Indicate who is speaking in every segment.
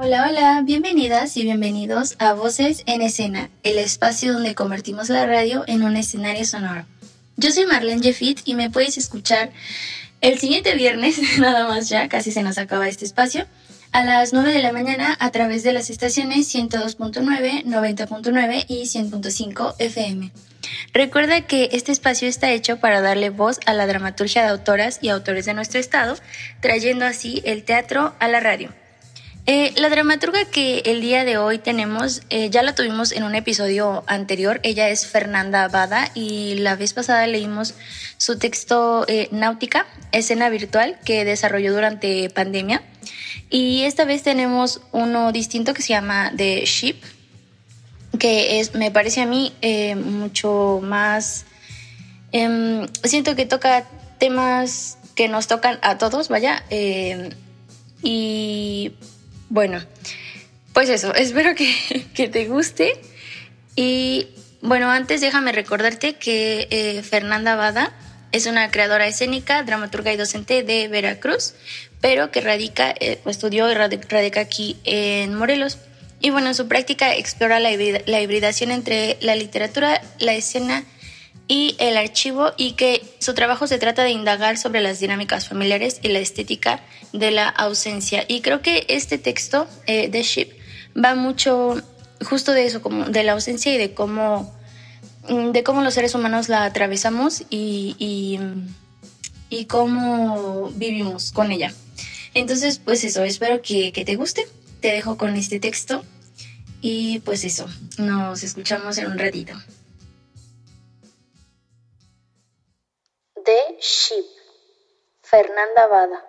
Speaker 1: Hola, hola, bienvenidas y bienvenidos a Voces en Escena, el espacio donde convertimos la radio en un escenario sonoro. Yo soy Marlene Jeffit y me puedes escuchar el siguiente viernes, nada más ya, casi se nos acaba este espacio, a las 9 de la mañana a través de las estaciones 102.9, 90.9 y 100.5 FM. Recuerda que este espacio está hecho para darle voz a la dramaturgia de autoras y autores de nuestro estado, trayendo así el teatro a la radio. La dramaturga que el día de hoy tenemos, ya la tuvimos en un episodio anterior. Ella es Fernanda Bada y la vez pasada leímos su texto Náutica, escena virtual, que desarrolló durante pandemia. Y esta vez tenemos uno distinto que se llama The Ship, que es, me parece a mí, mucho más... siento que toca temas que nos tocan a todos, vaya. Y bueno, pues eso, espero que te guste. Y bueno, antes déjame recordarte que Fernanda Bada es una creadora escénica, dramaturga y docente de Veracruz, pero que estudió y radica aquí en Morelos. Y bueno, en su práctica explora la hibridación entre la literatura, la escena y el archivo, y que su trabajo se trata de indagar sobre las dinámicas familiares y la estética de la ausencia. Y creo que este texto, The Ship, va mucho justo de eso, como de la ausencia y de cómo los seres humanos la atravesamos y cómo vivimos con ella. Entonces, pues eso, espero que te guste. Te dejo con este texto y pues eso, nos escuchamos en un ratito.
Speaker 2: The Ship, Fernanda Bada.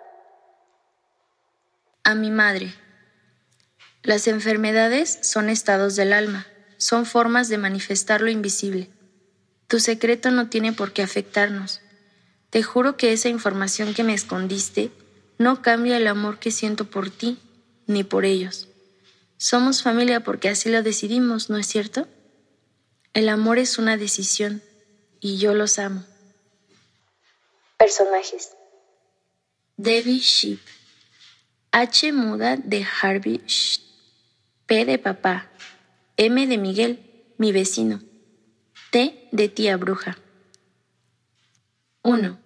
Speaker 1: A mi madre. Las enfermedades son estados del alma, son formas de manifestar lo invisible. Tu secreto no tiene por qué afectarnos. Te juro que esa información que me escondiste no cambia el amor que siento por ti, ni por ellos. Somos familia porque así lo decidimos, ¿no es cierto? El amor es una decisión, y yo los amo.
Speaker 2: Personajes.
Speaker 1: Debbie Ship. H muda de Harvey Sh. P de papá. M de Miguel, mi vecino. T de tía bruja. 1.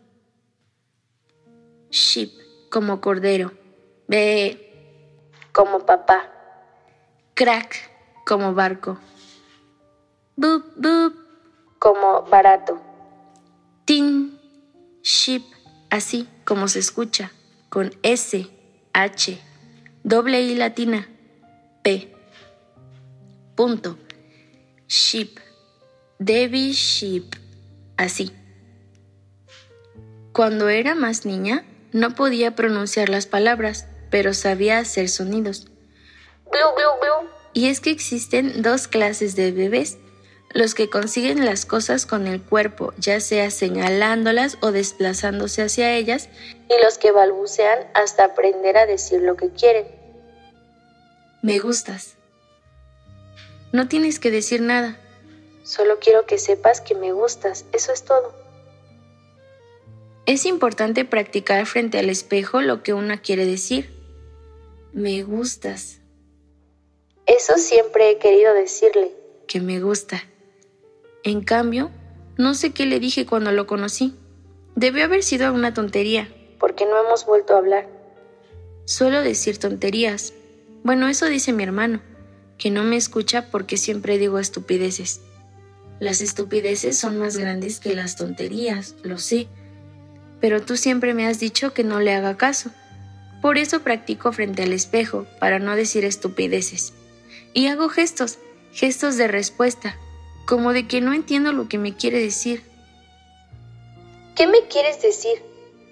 Speaker 1: Ship, como cordero. B
Speaker 2: como papá.
Speaker 1: Crack, como barco. Boop, boop,
Speaker 2: como barato.
Speaker 1: Tin. Ship, así como se escucha, con S, H, doble I latina, P. Punto. Ship. Debbie Ship, así. Cuando era más niña, no podía pronunciar las palabras, pero sabía hacer sonidos.
Speaker 2: Glu, glu, glu.
Speaker 1: Y es que existen dos clases de bebés: los que consiguen las cosas con el cuerpo, ya sea señalándolas o desplazándose hacia ellas,
Speaker 2: y los que balbucean hasta aprender a decir lo que quieren.
Speaker 1: Me gustas. No tienes que decir nada.
Speaker 2: Solo quiero que sepas que me gustas, eso es todo.
Speaker 1: Es importante practicar frente al espejo lo que una quiere decir. Me gustas.
Speaker 2: Eso siempre he querido decirle.
Speaker 1: Que me gusta. En cambio, no sé qué le dije cuando lo conocí. Debió haber sido una tontería.
Speaker 2: Porque no hemos vuelto a hablar.
Speaker 1: Suelo decir tonterías. Bueno, eso dice mi hermano, que no me escucha porque siempre digo estupideces. Las estupideces son más grandes que las tonterías, lo sé. Pero tú siempre me has dicho que no le haga caso. Por eso practico frente al espejo, para no decir estupideces. Y hago gestos de respuesta, como de que no entiendo lo que me quiere decir.
Speaker 2: ¿Qué me quieres decir?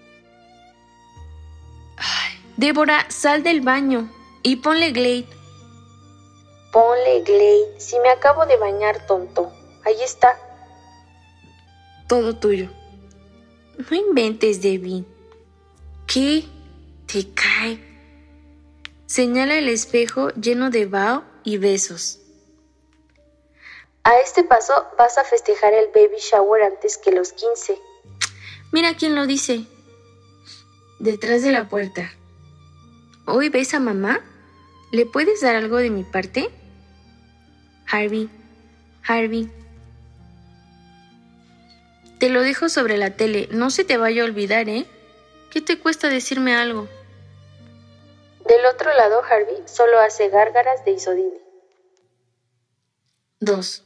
Speaker 1: Ay, Débora, sal del baño y ponle Glade.
Speaker 2: Ponle Glade, si me acabo de bañar, tonto. Ahí está.
Speaker 1: Todo tuyo. No inventes, Debbie. ¿Qué? Te cae. Señala el espejo lleno de vaho y besos.
Speaker 2: A este paso vas a festejar el baby shower antes que los 15.
Speaker 1: Mira quién lo dice. Detrás de la puerta. ¿Hoy ves a mamá? ¿Le puedes dar algo de mi parte? Harvey. Te lo dejo sobre la tele. No se te vaya a olvidar, ¿eh? ¿Qué te cuesta decirme algo?
Speaker 2: Del otro lado, Harvey solo hace gárgaras de Isodine.
Speaker 1: 2.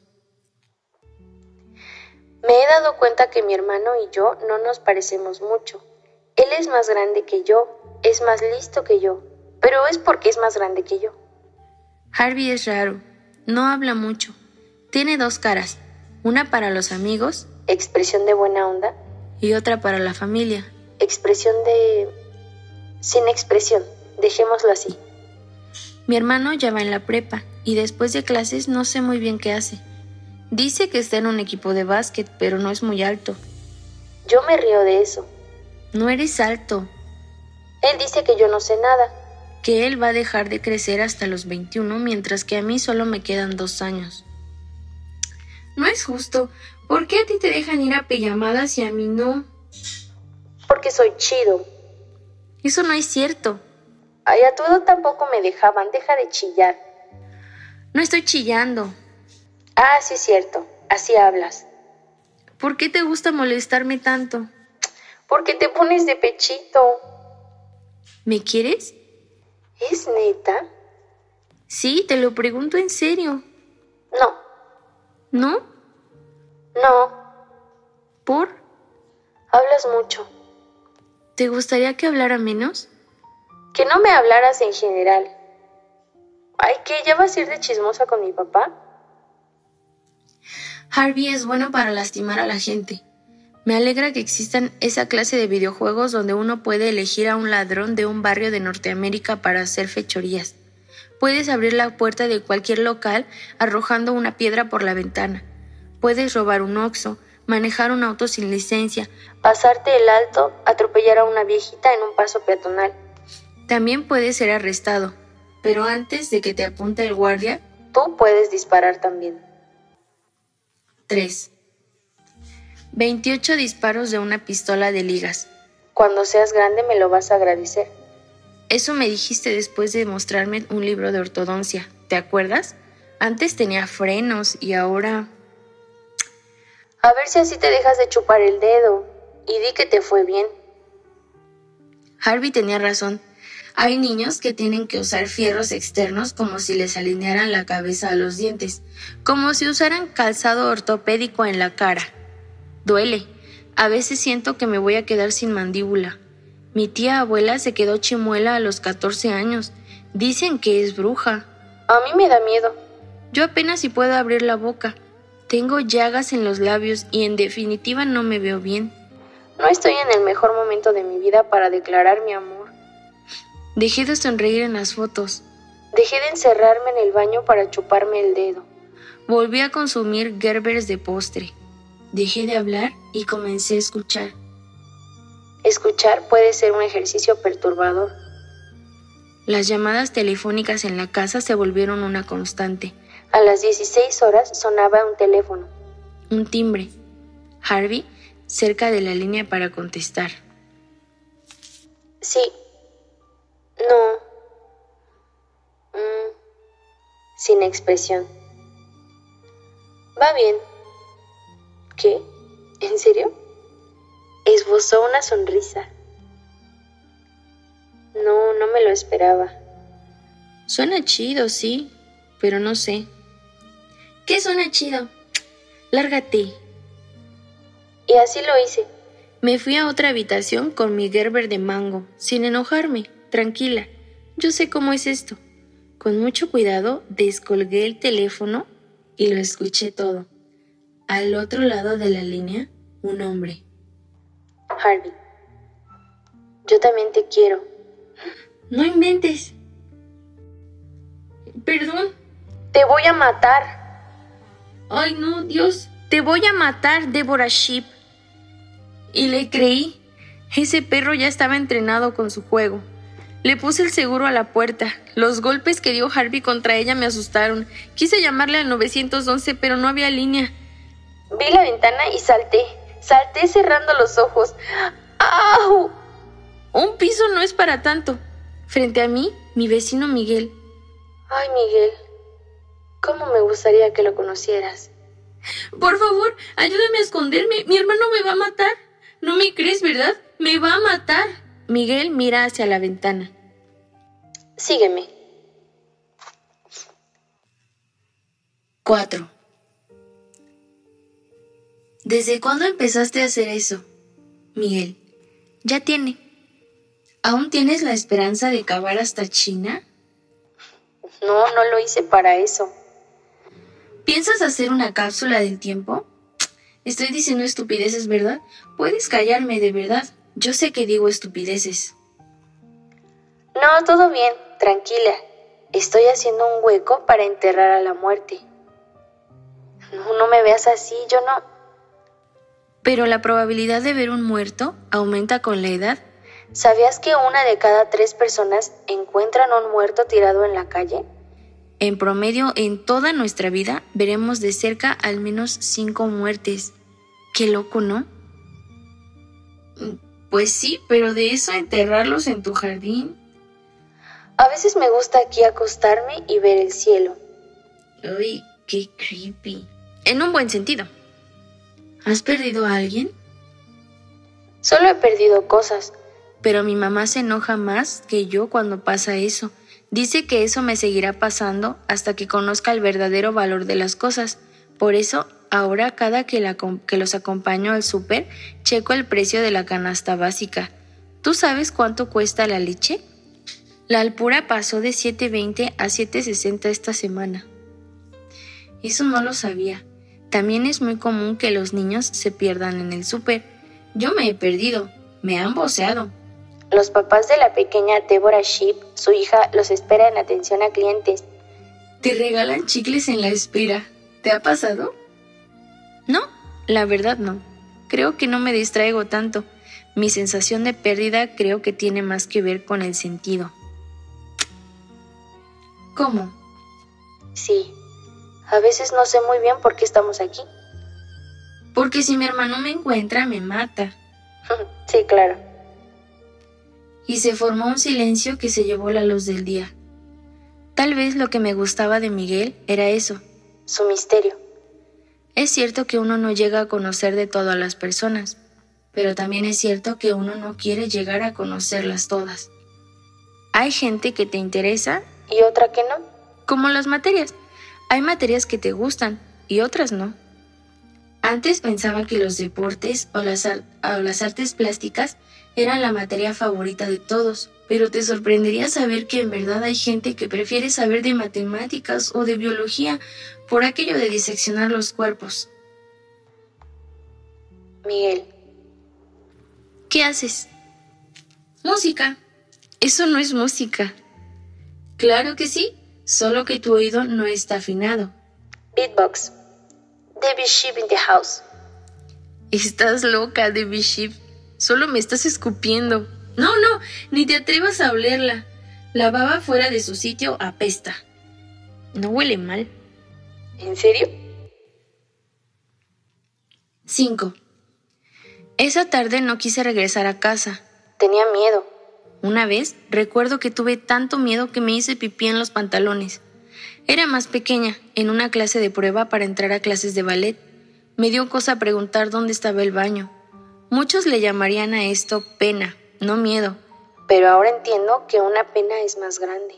Speaker 2: Me he dado cuenta que mi hermano y yo no nos parecemos mucho. Él es más grande que yo, es más listo que yo, pero es porque es más grande que yo.
Speaker 1: Harvey es raro, no habla mucho. Tiene 2 caras, una para los amigos,
Speaker 2: expresión de buena onda,
Speaker 1: y otra para la familia,
Speaker 2: expresión de... sin expresión, dejémoslo así.
Speaker 1: Mi hermano ya va en la prepa y después de clases no sé muy bien qué hace. Dice que está en un equipo de básquet, pero no es muy alto.
Speaker 2: Yo me río de eso.
Speaker 1: No eres alto.
Speaker 2: Él dice que yo no sé nada.
Speaker 1: Que él va a dejar de crecer hasta los 21, mientras que a mí solo me quedan 2 años. No es justo. ¿Por qué a ti te dejan ir a pijamadas y a mí no?
Speaker 2: Porque soy chido.
Speaker 1: Eso no es cierto.
Speaker 2: Ay, a tu edad tampoco me dejaban. Deja de chillar.
Speaker 1: No estoy chillando.
Speaker 2: Ah, sí es cierto. Así hablas.
Speaker 1: ¿Por qué te gusta molestarme tanto?
Speaker 2: Porque te pones de pechito.
Speaker 1: ¿Me quieres?
Speaker 2: ¿Es neta?
Speaker 1: Sí, te lo pregunto en serio.
Speaker 2: No.
Speaker 1: ¿No?
Speaker 2: No.
Speaker 1: ¿Por?
Speaker 2: Hablas mucho.
Speaker 1: ¿Te gustaría que hablara menos?
Speaker 2: Que no me hablaras en general. Ay, ¿qué? ¿Ya vas a ir de chismosa con mi papá?
Speaker 1: Harvey es bueno para lastimar a la gente. Me alegra que existan esa clase de videojuegos donde uno puede elegir a un ladrón de un barrio de Norteamérica para hacer fechorías. Puedes abrir la puerta de cualquier local arrojando una piedra por la ventana. Puedes robar un Oxxo, manejar un auto sin licencia,
Speaker 2: pasarte el alto, atropellar a una viejita en un paso peatonal.
Speaker 1: También puedes ser arrestado, pero antes de que te apunte el guardia,
Speaker 2: tú puedes disparar también.
Speaker 1: 3. 28 disparos de una pistola de ligas.
Speaker 2: Cuando seas grande me lo vas a agradecer.
Speaker 1: Eso me dijiste después de mostrarme un libro de ortodoncia, ¿te acuerdas? Antes tenía frenos y ahora...
Speaker 2: A ver si así te dejas de chupar el dedo y di que te fue bien.
Speaker 1: Harvey tenía razón. Hay niños que tienen que usar fierros externos como si les alinearan la cabeza a los dientes, como si usaran calzado ortopédico en la cara. Duele. A veces siento que me voy a quedar sin mandíbula. Mi tía abuela se quedó chimuela a los 14 años. Dicen que es bruja.
Speaker 2: A mí me da miedo.
Speaker 1: Yo apenas si puedo abrir la boca. Tengo llagas en los labios y en definitiva no me veo bien.
Speaker 2: No estoy en el mejor momento de mi vida para declarar mi amor.
Speaker 1: Dejé de sonreír en las fotos.
Speaker 2: Dejé de encerrarme en el baño para chuparme el dedo.
Speaker 1: Volví a consumir Gerbers de postre. Dejé de hablar y comencé a escuchar.
Speaker 2: Escuchar puede ser un ejercicio perturbador.
Speaker 1: Las llamadas telefónicas en la casa se volvieron una constante.
Speaker 2: A las 16 horas sonaba un teléfono.
Speaker 1: Un timbre. Harvey, cerca de la línea para contestar.
Speaker 2: Sí. No. Sin expresión. Va bien. ¿Qué? ¿En serio? Esbozó una sonrisa. No me lo esperaba.
Speaker 1: Suena chido, sí, pero no sé. ¿Qué suena chido? Lárgate.
Speaker 2: Y así lo hice.
Speaker 1: Me fui a otra habitación con mi Gerber de mango, sin enojarme, tranquila. Yo sé cómo es esto. Con mucho cuidado descolgué el teléfono y lo escuché todo. Al otro lado de la línea, un hombre.
Speaker 2: Harvey, yo también te quiero.
Speaker 1: No inventes. Perdón.
Speaker 2: Te voy a matar.
Speaker 1: Ay, no, Dios. Te voy a matar, Deborah Sheep. Y le creí. Ese perro ya estaba entrenado con su juego. Le puse el seguro a la puerta. Los golpes que dio Harvey contra ella me asustaron. Quise llamarle al 911, pero no había línea.
Speaker 2: Vi la ventana y salté. Salté cerrando los ojos. ¡Au!
Speaker 1: Un piso no es para tanto. Frente a mí, mi vecino Miguel.
Speaker 2: Ay, Miguel, cómo me gustaría que lo conocieras.
Speaker 1: Por favor, ayúdame a esconderme. Mi hermano me va a matar. No me crees, ¿verdad? Me va a matar. Miguel mira hacia la ventana.
Speaker 2: Sígueme.
Speaker 1: 4. ¿Desde cuándo empezaste a hacer eso, Miguel? Ya tiene. ¿Aún tienes la esperanza de cavar hasta China?
Speaker 2: No lo hice para eso.
Speaker 1: ¿Piensas hacer una cápsula del tiempo? Estoy diciendo estupideces, ¿verdad? Puedes callarme, de verdad. Yo sé que digo estupideces.
Speaker 2: No, todo bien, tranquila. Estoy haciendo un hueco para enterrar a la muerte. No me veas así, yo no.
Speaker 1: Pero la probabilidad de ver un muerto aumenta con la edad.
Speaker 2: ¿Sabías que 1 de cada 3 personas encuentran un muerto tirado en la calle?
Speaker 1: En promedio, en toda nuestra vida, veremos de cerca al menos 5 muertes. Qué loco, ¿no? Pues sí, pero de eso a enterrarlos en tu jardín.
Speaker 2: A veces me gusta aquí acostarme y ver el cielo.
Speaker 1: Uy, qué creepy. En un buen sentido. ¿Has perdido a alguien?
Speaker 2: Solo he perdido cosas.
Speaker 1: Pero mi mamá se enoja más que yo cuando pasa eso. Dice que eso me seguirá pasando hasta que conozca el verdadero valor de las cosas. Por eso, ahora cada que los acompaño al súper, checo el precio de la canasta básica. ¿Tú sabes cuánto cuesta la leche? La Alpura pasó de $7.20 a $7.60 esta semana. Eso no lo sabía. También es muy común que los niños se pierdan en el súper. Yo me he perdido. Me han voceado.
Speaker 2: Los papás de la pequeña Deborah Sheep, su hija, los espera en atención a clientes.
Speaker 1: Te regalan chicles en la espera. ¿Te ha pasado? No, la verdad no. Creo que no me distraigo tanto. Mi sensación de pérdida creo que tiene más que ver con el sentido. ¿Cómo?
Speaker 2: Sí, a veces no sé muy bien por qué estamos aquí.
Speaker 1: Porque si mi hermano me encuentra, me mata.
Speaker 2: Sí, claro.
Speaker 1: Y se formó un silencio que se llevó la luz del día. Tal vez lo que me gustaba de Miguel era eso.
Speaker 2: Su misterio.
Speaker 1: Es cierto que uno no llega a conocer de todo a las personas, pero también es cierto que uno no quiere llegar a conocerlas todas. Hay gente que te interesa
Speaker 2: y otra que no.
Speaker 1: Como las materias. Hay materias que te gustan y otras no. Antes pensaba que los deportes o las artes plásticas eran la materia favorita de todos, pero te sorprendería saber que en verdad hay gente que prefiere saber de matemáticas o de biología por aquello de diseccionar los cuerpos.
Speaker 2: Miguel.
Speaker 1: ¿Qué haces? Música. Eso no es música. Claro que sí, solo que tu oído no está afinado.
Speaker 2: Beatbox. Debbie Sheep in the house.
Speaker 1: Estás loca, Debbie Sheep. Solo me estás escupiendo. No, ni te atrevas a olerla. La baba fuera de su sitio apesta. No huele mal.
Speaker 2: ¿En serio?
Speaker 1: 5. Esa tarde no quise regresar a casa.
Speaker 2: Tenía miedo.
Speaker 1: Una vez recuerdo que tuve tanto miedo que me hice pipí en los pantalones. Era más pequeña, en una clase de prueba para entrar a clases de ballet. Me dio cosa preguntar dónde estaba el baño. Muchos le llamarían a esto pena, no miedo.
Speaker 2: Pero ahora entiendo que una pena es más grande.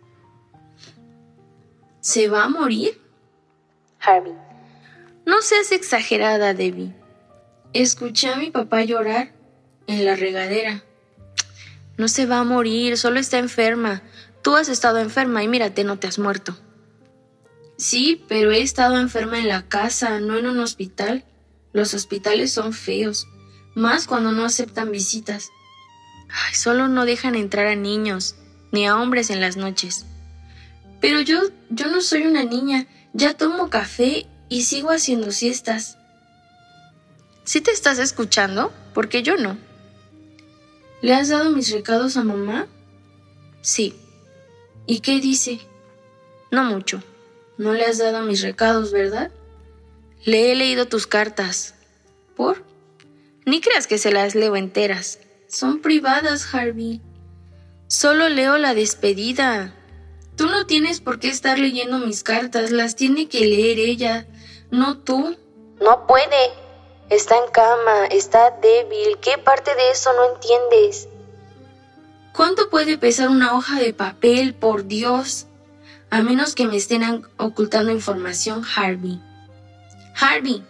Speaker 1: ¿Se va a morir?
Speaker 2: Harvey.
Speaker 1: No seas exagerada, Debbie. Escuché a mi papá llorar en la regadera. No se va a morir, solo está enferma. Tú has estado enferma y mírate, no te has muerto. Sí, pero he estado enferma en la casa, no en un hospital. Los hospitales son feos, más cuando no aceptan visitas. Ay, solo no dejan entrar a niños, ni a hombres en las noches. Pero yo no soy una niña, ya tomo café y sigo haciendo siestas. ¿Sí te estás escuchando? Porque yo no. ¿Le has dado mis recados a mamá? Sí. ¿Y qué dice? No mucho. No le has dado mis recados, ¿verdad? Le he leído tus cartas. ¿Por? Ni creas que se las leo enteras. Son privadas, Harvey. Solo leo la despedida. Tú no tienes por qué estar leyendo mis cartas, las tiene que leer ella, no tú.
Speaker 2: No puede. Está en cama, está débil. ¿Qué parte de eso no entiendes?
Speaker 1: ¿Cuánto puede pesar una hoja de papel, por Dios? A menos que me estén ocultando información, Harvey. Harvey.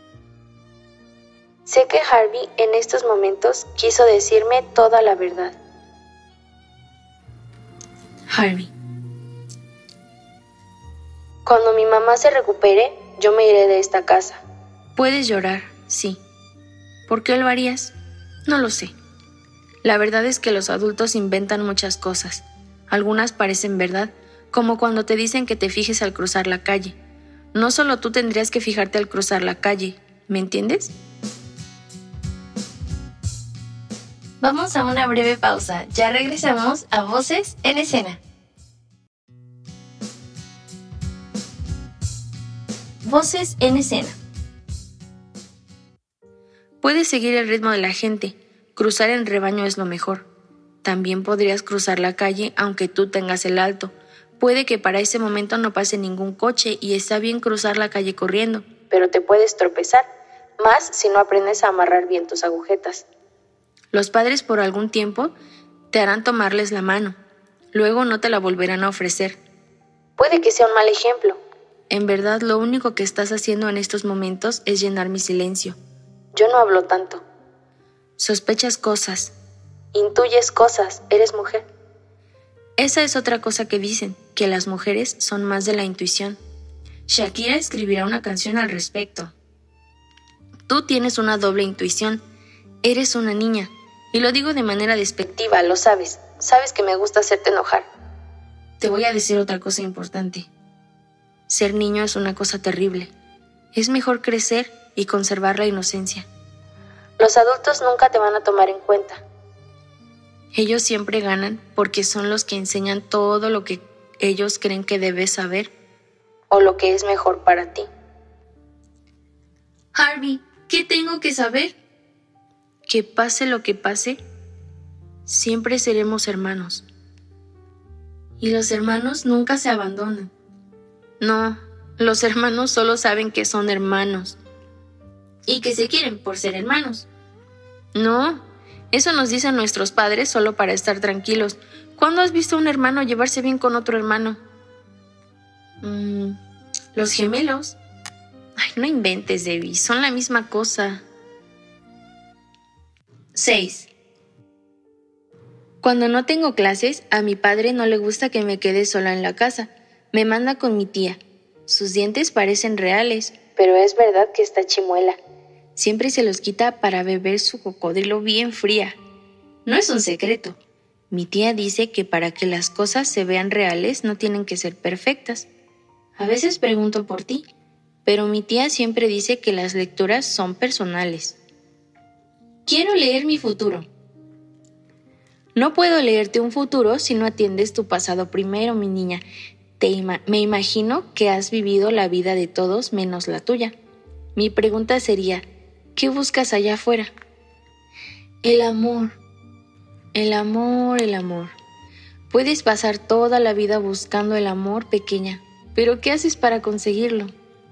Speaker 2: Sé que Harvey en estos momentos quiso decirme toda la verdad.
Speaker 1: Harvey.
Speaker 2: Cuando mi mamá se recupere, yo me iré de esta casa.
Speaker 1: Puedes llorar, sí. ¿Por qué lo harías? No lo sé. La verdad es que los adultos inventan muchas cosas. Algunas parecen verdad, como cuando te dicen que te fijes al cruzar la calle. No solo tú tendrías que fijarte al cruzar la calle, ¿me entiendes? Vamos a una breve pausa. Ya regresamos a Voces en Escena. Voces en Escena. Puedes seguir el ritmo de la gente. Cruzar en rebaño es lo mejor. También podrías cruzar la calle aunque tú tengas el alto. Puede que para ese momento no pase ningún coche y está bien cruzar la calle corriendo.
Speaker 2: Pero te puedes tropezar, más si no aprendes a amarrar bien tus agujetas.
Speaker 1: Los padres por algún tiempo te harán tomarles la mano. Luego no te la volverán a ofrecer.
Speaker 2: Puede que sea un mal ejemplo.
Speaker 1: En verdad, lo único que estás haciendo en estos momentos es llenar mi silencio.
Speaker 2: Yo no hablo tanto.
Speaker 1: Sospechas cosas.
Speaker 2: Intuyes cosas. Eres mujer.
Speaker 1: Esa es otra cosa que dicen, que las mujeres son más de la intuición. Shakira escribirá una canción al respecto. Tú tienes una doble intuición. Eres una niña. Y lo digo de manera despectiva,
Speaker 2: lo sabes. Sabes que me gusta hacerte enojar.
Speaker 1: Te voy a decir otra cosa importante. Ser niño es una cosa terrible. Es mejor crecer y conservar la inocencia.
Speaker 2: Los adultos nunca te van a tomar en cuenta.
Speaker 1: Ellos siempre ganan porque son los que enseñan todo lo que ellos creen que debes saber.
Speaker 2: O lo que es mejor para ti.
Speaker 1: Harvey, ¿qué tengo que saber? Que pase lo que pase, siempre seremos hermanos. Y los hermanos nunca se abandonan. No, los hermanos solo saben que son hermanos. Y que se quieren por ser hermanos. No, eso nos dicen nuestros padres solo para estar tranquilos. ¿Cuándo has visto a un hermano llevarse bien con otro hermano? Los gemelos. Ay, no inventes, Debbie, son la misma cosa. 6. Cuando no tengo clases, a mi padre no le gusta que me quede sola en la casa. Me manda con mi tía. Sus dientes parecen reales.
Speaker 2: Pero es verdad que está chimuela.
Speaker 1: Siempre se los quita para beber su cocodrilo bien fría. No es un secreto. Mi tía dice que para que las cosas se vean reales no tienen que ser perfectas. A veces pregunto por ti, pero mi tía siempre dice que las lecturas son personales. Quiero leer mi futuro. No puedo leerte un futuro si no atiendes tu pasado primero, mi niña. Me imagino que has vivido la vida de todos menos la tuya. Mi pregunta sería, ¿qué buscas allá afuera? El amor. El amor, el amor. Puedes pasar toda la vida buscando el amor, pequeña, pero ¿qué haces para conseguirlo?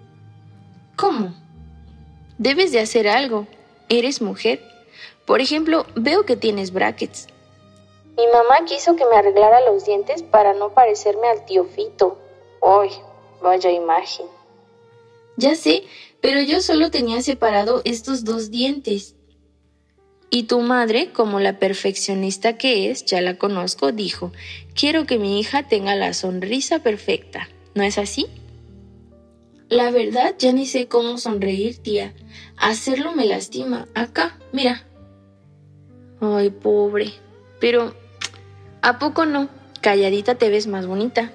Speaker 1: ¿Cómo? Debes de hacer algo. Eres mujer. Por ejemplo, veo que tienes brackets.
Speaker 2: Mi mamá quiso que me arreglara los dientes para no parecerme al tío Fito. ¡Ay, vaya imagen!
Speaker 1: Ya sé, pero yo solo tenía separado estos 2 dientes. Y tu madre, como la perfeccionista que es, ya la conozco, dijo, quiero que mi hija tenga la sonrisa perfecta. ¿No es así? La verdad, ya ni sé cómo sonreír, tía. Hacerlo me lastima. Acá, mira. Ay, pobre. Pero, ¿a poco no? Calladita te ves más bonita.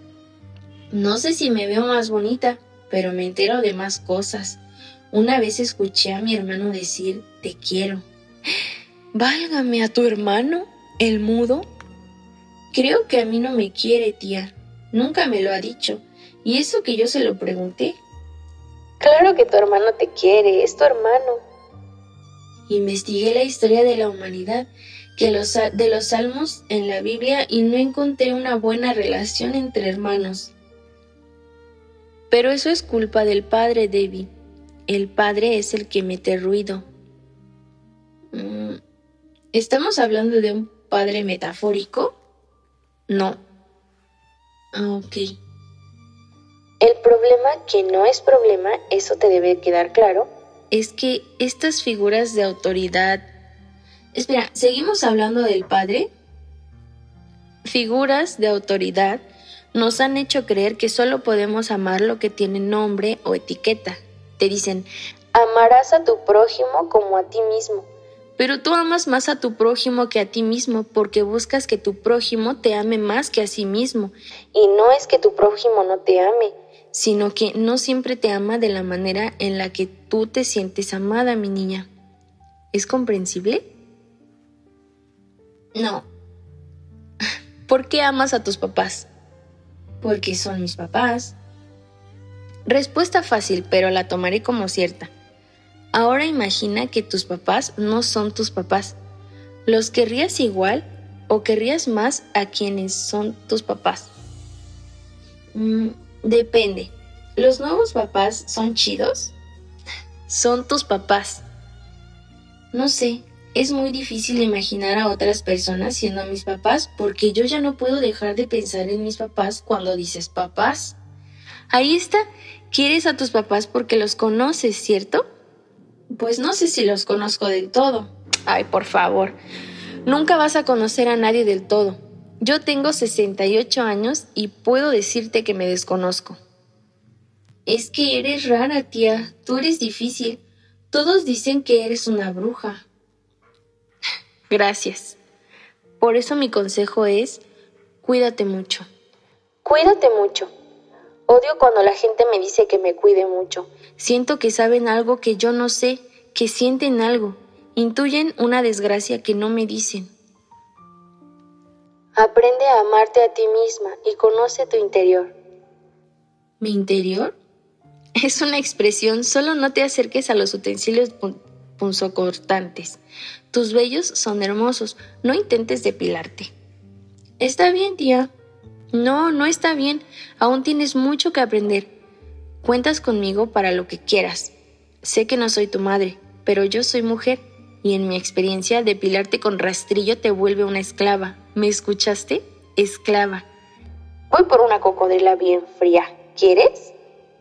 Speaker 1: No sé si me veo más bonita, pero me entero de más cosas. Una vez escuché a mi hermano decir, te quiero. Válgame, ¿a tu hermano? ¿El mudo? Creo que a mí no me quiere, tía. Nunca me lo ha dicho. ¿Y eso que yo se lo pregunté?
Speaker 2: Claro que tu hermano te quiere, es tu hermano.
Speaker 1: Investigué la historia de la humanidad. de los salmos en la Biblia y no encontré una buena relación entre hermanos. Pero eso es culpa del padre, Debbie. El padre es el que mete ruido. ¿Estamos hablando de un padre metafórico? No. Ok.
Speaker 2: El problema, que no es problema, eso te debe quedar claro,
Speaker 1: es que estas figuras de autoridad... Espera, ¿seguimos hablando del padre? Figuras de autoridad nos han hecho creer que solo podemos amar lo que tiene nombre o etiqueta. Te dicen,
Speaker 2: amarás a tu prójimo como a ti mismo.
Speaker 1: Pero tú amas más a tu prójimo que a ti mismo porque buscas que tu prójimo te ame más que a sí mismo.
Speaker 2: Y no es que tu prójimo no te ame,
Speaker 1: sino que no siempre te ama de la manera en la que tú te sientes amada, mi niña. ¿Es comprensible? No. ¿Por qué amas a tus papás? Porque son mis papás. Respuesta fácil, pero la tomaré como cierta. Ahora imagina que tus papás no son tus papás. ¿Los querrías igual o querrías más a quienes son tus papás? Depende. ¿Los nuevos papás son chidos? Son tus papás. No sé, es muy difícil imaginar a otras personas siendo mis papás porque yo ya no puedo dejar de pensar en mis papás cuando dices papás. Ahí está, quieres a tus papás porque los conoces, ¿cierto? Pues no sé si los conozco del todo. Ay, por favor, nunca vas a conocer a nadie del todo. Yo tengo 68 años y puedo decirte que me desconozco. Es que eres rara, tía. Tú eres difícil. Todos dicen que eres una bruja. Gracias. Por eso mi consejo es, cuídate mucho.
Speaker 2: Cuídate mucho. Odio cuando la gente me dice que me cuide mucho.
Speaker 1: Siento que saben algo que yo no sé, que sienten algo, intuyen una desgracia que no me dicen.
Speaker 2: Aprende a amarte a ti misma y conoce tu interior.
Speaker 1: ¿Mi interior? Es una expresión, solo no te acerques a los utensilios punzocortantes. Tus vellos son hermosos, no intentes depilarte. Está bien, tía. No está bien, aún tienes mucho que aprender. Cuentas conmigo para lo que quieras. Sé que no soy tu madre, pero yo soy mujer y en mi experiencia depilarte con rastrillo te vuelve una esclava. ¿Me escuchaste? Esclava.
Speaker 2: Voy por una cocodrila bien fría. ¿Quieres?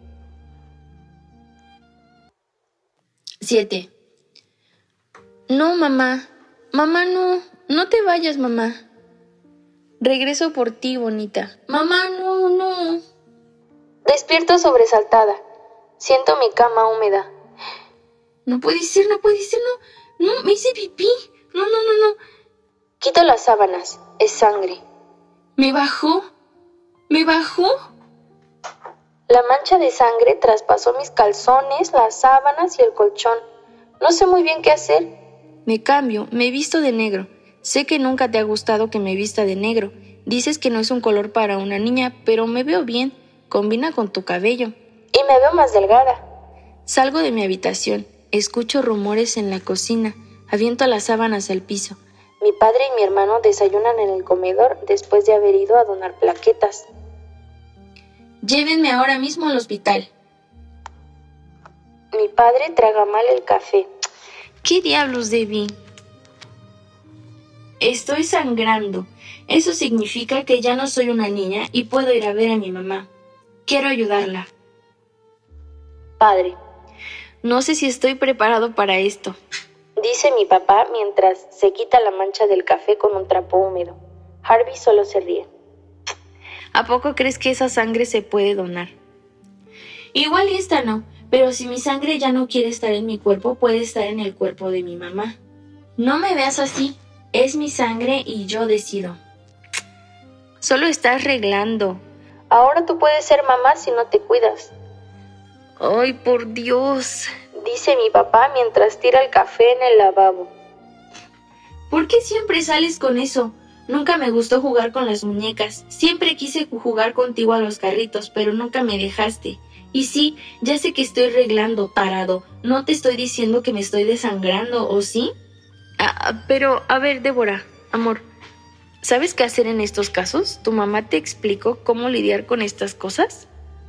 Speaker 1: 7. No, mamá. Mamá, no te vayas, mamá. Regreso por ti, bonita. Mamá, no.
Speaker 2: Despierto sobresaltada. Siento mi cama húmeda.
Speaker 1: No puede ser, no, me hice pipí. No.
Speaker 2: Quito las sábanas, es sangre.
Speaker 1: ¿Me bajó?
Speaker 2: La mancha de sangre traspasó mis calzones, las sábanas y el colchón. No sé muy bien qué hacer.
Speaker 1: Me cambio, me visto de negro. Sé que nunca te ha gustado que me vista de negro. Dices que no es un color para una niña, pero me veo bien. Combina con tu cabello.
Speaker 2: Y me veo más delgada.
Speaker 1: Salgo de mi habitación. Escucho rumores en la cocina. Aviento las sábanas al piso.
Speaker 2: Mi padre y mi hermano desayunan en el comedor después de haber ido a donar plaquetas.
Speaker 1: Llévenme ahora mismo al hospital.
Speaker 2: Mi padre traga mal el café.
Speaker 1: ¿Qué diablos, Debbie? Estoy sangrando. Eso significa que ya no soy una niña y puedo ir a ver a mi mamá. Quiero ayudarla.
Speaker 2: Padre.
Speaker 1: No sé si estoy preparado para esto,
Speaker 2: dice mi papá mientras se quita la mancha del café con un trapo húmedo. Harvey solo se ríe.
Speaker 1: ¿A poco crees que esa sangre se puede donar? Igual y esta no, pero si mi sangre ya no quiere estar en mi cuerpo, puede estar en el cuerpo de mi mamá. No me veas así, es mi sangre y yo decido. Solo estás arreglando.
Speaker 2: Ahora tú puedes ser mamá si no te cuidas.
Speaker 1: ¡Ay, por Dios!
Speaker 2: Dice mi papá mientras tira el café en el lavabo.
Speaker 1: ¿Por qué siempre sales con eso? Nunca me gustó jugar con las muñecas. Siempre quise jugar contigo a los carritos, pero nunca me dejaste. Y sí, ya sé que estoy arreglando, tarado. No te estoy diciendo que me estoy desangrando, ¿o sí?
Speaker 3: Pero, a ver, Débora, amor, ¿sabes qué hacer en estos casos? ¿Tu mamá te explicó cómo lidiar con estas cosas?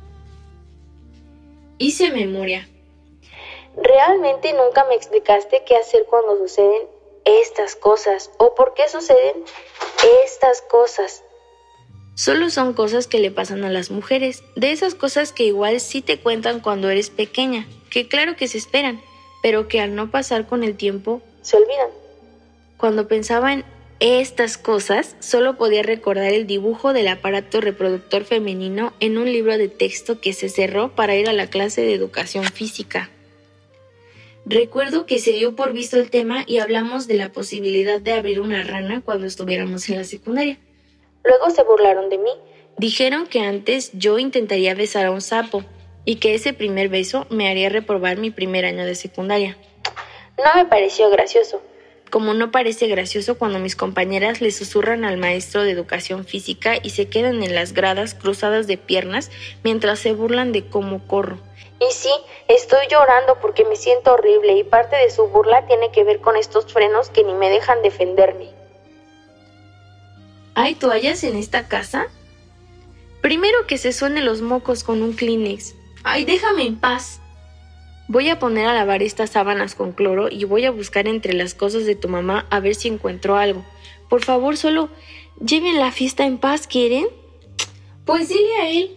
Speaker 3: Hice memoria.
Speaker 2: Realmente nunca me explicaste qué hacer cuando suceden estas cosas o por qué suceden estas cosas.
Speaker 3: Solo son cosas que le pasan a las mujeres, de esas cosas que igual sí te cuentan cuando eres pequeña, que claro que se esperan, pero que al no pasar con el tiempo
Speaker 2: se olvidan.
Speaker 3: Cuando pensaba en estas cosas, solo podía recordar el dibujo del aparato reproductor femenino en un libro de texto que se cerró para ir a la clase de educación física. Recuerdo que se dio por visto el tema y hablamos de la posibilidad de abrir una rana cuando estuviéramos en la secundaria.
Speaker 2: Luego se burlaron de mí.
Speaker 3: Dijeron que antes yo intentaría besar a un sapo y que ese primer beso me haría reprobar mi primer año de secundaria.
Speaker 2: No me pareció gracioso.
Speaker 3: Como no parece gracioso cuando mis compañeras le susurran al maestro de educación física y se quedan en las gradas cruzadas de piernas mientras se burlan de cómo corro.
Speaker 2: Y sí, estoy llorando porque me siento horrible y parte de su burla tiene que ver con estos frenos que ni me dejan defenderme.
Speaker 3: ¿Hay toallas en esta casa? Primero que se suenen los mocos con un Kleenex. ¡Ay, déjame en paz! Voy a poner a lavar estas sábanas con cloro y voy a buscar entre las cosas de tu mamá a ver si encuentro algo. Por favor, solo lleven la fiesta en paz, ¿quieren? Pues dile a él.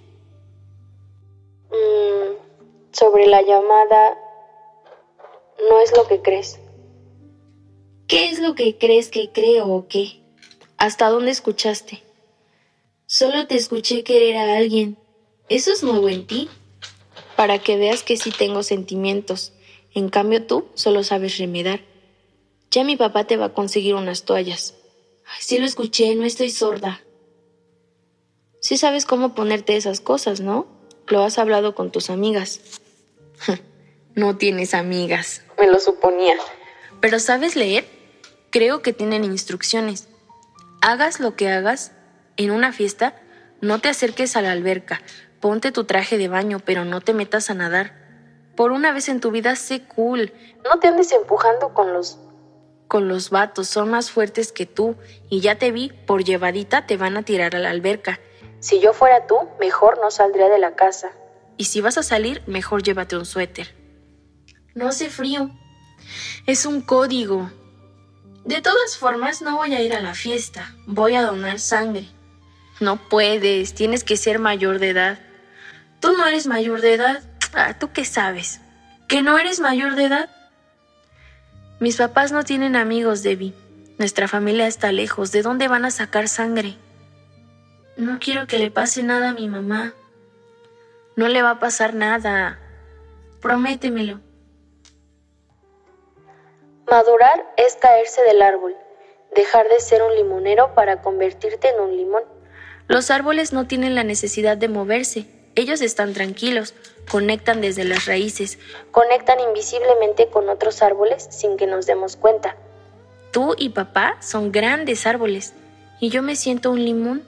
Speaker 2: Sobre la llamada, no es lo que crees.
Speaker 3: ¿Qué es lo que crees que creo o qué? ¿Hasta dónde escuchaste? Solo te escuché querer a alguien. ¿Eso es nuevo en ti? Para que veas que sí tengo sentimientos. En cambio tú solo sabes remedar. Ya mi papá te va a conseguir unas toallas. Ay, sí lo escuché, no estoy sorda. Sí sabes cómo ponerte esas cosas, ¿no? Lo has hablado con tus amigas. No tienes amigas.
Speaker 2: Me lo suponía.
Speaker 3: ¿Pero sabes leer? Creo que tienen instrucciones. Hagas lo que hagas, en una fiesta, no te acerques a la alberca. Ponte tu traje de baño, pero no te metas a nadar. Por una vez en tu vida, sé cool.
Speaker 2: No te andes empujando con los
Speaker 3: vatos, son más fuertes que tú. Y ya te vi, por llevadita te van a tirar a la alberca.
Speaker 2: Si yo fuera tú, mejor no saldría de la casa.
Speaker 3: Y si vas a salir, mejor llévate un suéter. No hace frío. Es un código. De todas formas, no voy a ir a la fiesta. Voy a donar sangre. No puedes, tienes que ser mayor de edad. ¿Tú no eres mayor de edad? ¿Tú qué sabes? ¿Que no eres mayor de edad? Mis papás no tienen amigos, Debbie. Nuestra familia está lejos. ¿De dónde van a sacar sangre? No quiero que le pase nada a mi mamá. No le va a pasar nada. Prométemelo.
Speaker 2: Madurar es caerse del árbol, dejar de ser un limonero para convertirte en un limón.
Speaker 3: Los árboles no tienen la necesidad de moverse. Ellos están tranquilos, conectan desde las raíces.
Speaker 2: Conectan invisiblemente con otros árboles sin que nos demos cuenta.
Speaker 3: Tú y papá son grandes árboles, y yo me siento un limón.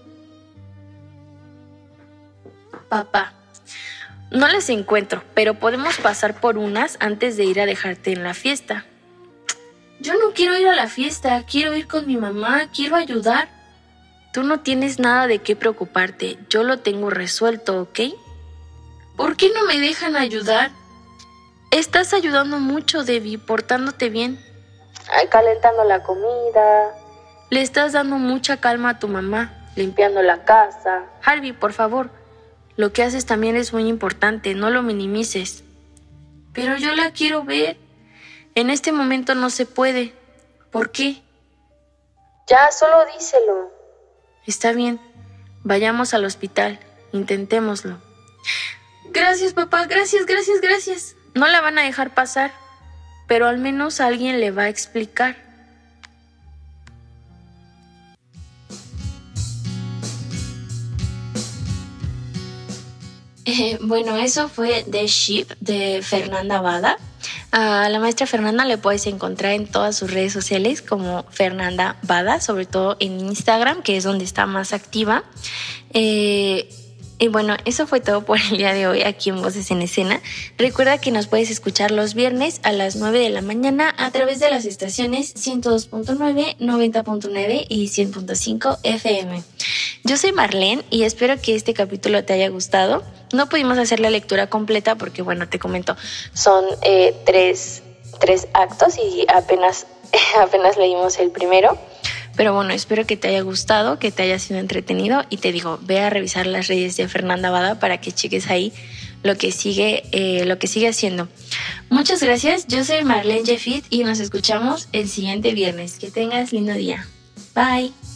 Speaker 3: Papá, no las encuentro, pero podemos pasar por unas antes de ir a dejarte en la fiesta. Yo no quiero ir a la fiesta, quiero ir con mi mamá, quiero ayudar. Tú no tienes nada de qué preocuparte, yo lo tengo resuelto, ¿ok? ¿Por qué no me dejan ayudar? Estás ayudando mucho, Debbie, portándote bien.
Speaker 2: Ay, calentando la comida.
Speaker 3: Le estás dando mucha calma a tu mamá.
Speaker 2: Limpiando la casa.
Speaker 3: Harvey, por favor, lo que haces también es muy importante, no lo minimices. Pero yo la quiero ver. En este momento no se puede. ¿Por qué?
Speaker 2: Ya, solo díselo.
Speaker 3: Está bien. Vayamos al hospital. Intentémoslo. Gracias, papá. Gracias. No la van a dejar pasar. Pero al menos alguien le va a explicar. Bueno, eso fue The Sheep de Fernanda Bada. A la maestra Fernanda le puedes encontrar en todas sus redes sociales como Fernanda Bada, sobre todo en Instagram, que es donde está más activa. Y bueno, eso fue todo por el día de hoy aquí en Voces en Escena. Recuerda que nos puedes escuchar los viernes a las 9 de la mañana a través de las estaciones 102.9, 90.9 y 100.5 FM. Yo soy Marlene y espero que este capítulo te haya gustado. No pudimos hacer la lectura completa porque, bueno, te comento, son tres actos y apenas leímos el primero. Pero bueno, espero que te haya gustado, que te haya sido entretenido y te digo, ve a revisar las redes de Fernanda Bada para que cheques ahí lo que sigue haciendo. Muchas gracias, yo soy Marlene Jeffit y nos escuchamos el siguiente viernes. Que tengas lindo día. Bye.